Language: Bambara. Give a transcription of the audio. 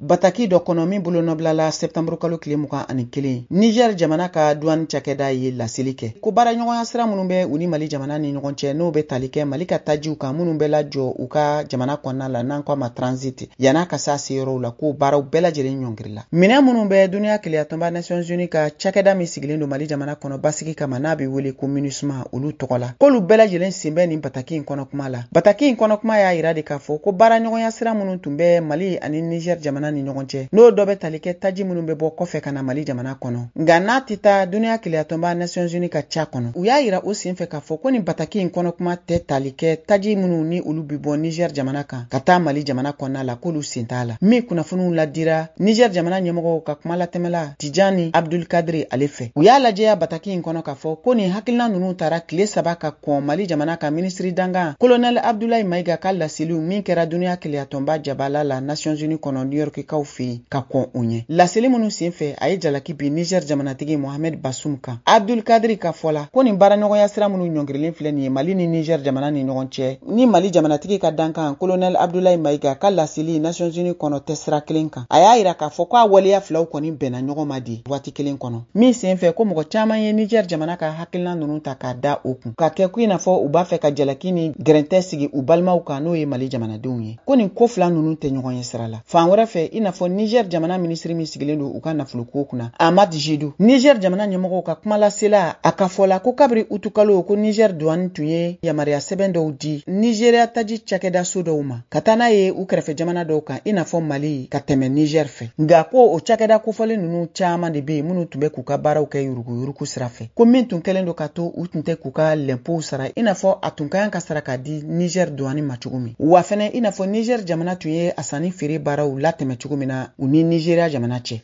bataki dɔ kɔnɔ min bolo nɔbilala septembre kalo tile 21 Niger jamana ka douane cakɛda ye laseli kɛ ko baaraɲɔgɔnya sira minnu bɛ u ni Mali jamana ni ɲɔgɔn cɛ n'o bɛ tali kɛ Mali ka tajiw kan minnu bɛ lajɔ u ka jamana kɔnɔna la n'an k'a ma transit yan'a ka se a seyɔrɔw la ko baaraw bɛɛ lajɛlen ɲɔngirila minɛn minnu bɛ duniya keleyatɔnba Nations Unies ka cakɛda min sigilen don Mali jamana kɔnɔ basigi kama n'a bɛ wele ko MINUSMA olu tɔgɔ la k'olu bɛɛ lajɛlen sen bɛ nin bataki in kɔnɔ kuma la bataki in kɔnɔ kuma y'a yira de k'a fɔ ko baaraɲɔgɔnya sira minnu tun bɛ Mali ani Niger jamana ni ɲɔgɔn cɛ n'o dɔ bɛ tali kɛ taji minnu bɛ bɔ kɔfɛ ka na Mali jamana kɔnɔ nka n'a tɛ taa duniya keleyatɔnba Nations Unies ka ca kɔnɔ u y'a yira o sen fɛ k'a fɔ ko nin bataki in kɔnɔ kuma tɛ tali kɛ taji minnu ni olu bi bɔ Niger jamana kan ka taa Mali jamana kɔnɔna la k'olu sen t'a la min kunnafoniw ladira Niger jamana ɲɛmɔgɔw ka kuma latɛmɛla Tijani Abdul Kadri ale fɛ u y'a lajɛya bataki in kɔnɔ k'a fɔ ko nin hakilina ninnu taara tile 3 ka kɔn Mali jamana ka ministre dangan Colonel Abdoulaye Maiga ka laseliw min kɛra duniya keleyatɔnba jabala la Nations Unies kɔnɔ New York kaw fɛ yen ka kɔn u ɲɛ laseli minnu sen fɛ a ye jalaki bi Niger jamanatigi Mohamed Bazoum kan Abdul Kadri ka fɔ la ko nin baaraɲɔgɔnya sira minnu ɲɔngirilen filɛ nin ye Mali ni Niger jamana ni ɲɔgɔn cɛ ni Mali jamanatigi ka dankan Colonel Abdoulaye Maiga ka laseli Nations Unies kɔnɔ tɛ sira kelen kan a y'a yira k'a fɔ k'a waleya filaw kɔni bɛnna ɲɔgɔn ma di waati kelen kɔnɔ min sen fɛ ko mɔgɔ caman ye Niger jamana ka hakilina ninnu ta k'a da o kun ka kɛ ko in n'a fɔ u b'a fɛ ka jalaki ni gɛrɛntɛ sigi u balimaw kan n'o ye Mali jamanadenw ye ko nin ko fila ninnu tɛ ɲɔgɔn ye sira la fan wɛrɛ fɛ i n'a fɔ Niger jamana ministre min sigilen don u ka nafolo ko kunna Ahmad Jidou Niger jamana ɲɛmɔgɔw ka kuma lasela a ka fɔ la ko kabiri utukalo ko Niger douane tun ye yamaruya sɛbɛn dɔw di Nigeria taji cakɛda so dɔw ma ka taa n'a ye u kɛrɛfɛ jamana dɔw kan i n'a fɔ Mali ka tɛmɛ Niger fɛ nka ko o cakɛda kofɔlen ninnu caman de bɛ yen minnu tun bɛ k'u ka baaraw kɛ yurugu sira fɛ ko min tun kɛlen don ka to u tun tɛ k'u ka l'impôt sara i n'a fɔ a tun ka kan ka sara ka di Niger douane ma cogo min wa fɛnɛ i n'a fɔ Niger jamana tun ye a sanni feere baaraw latɛmɛ cogo min na u ni Nigeria jamana cɛ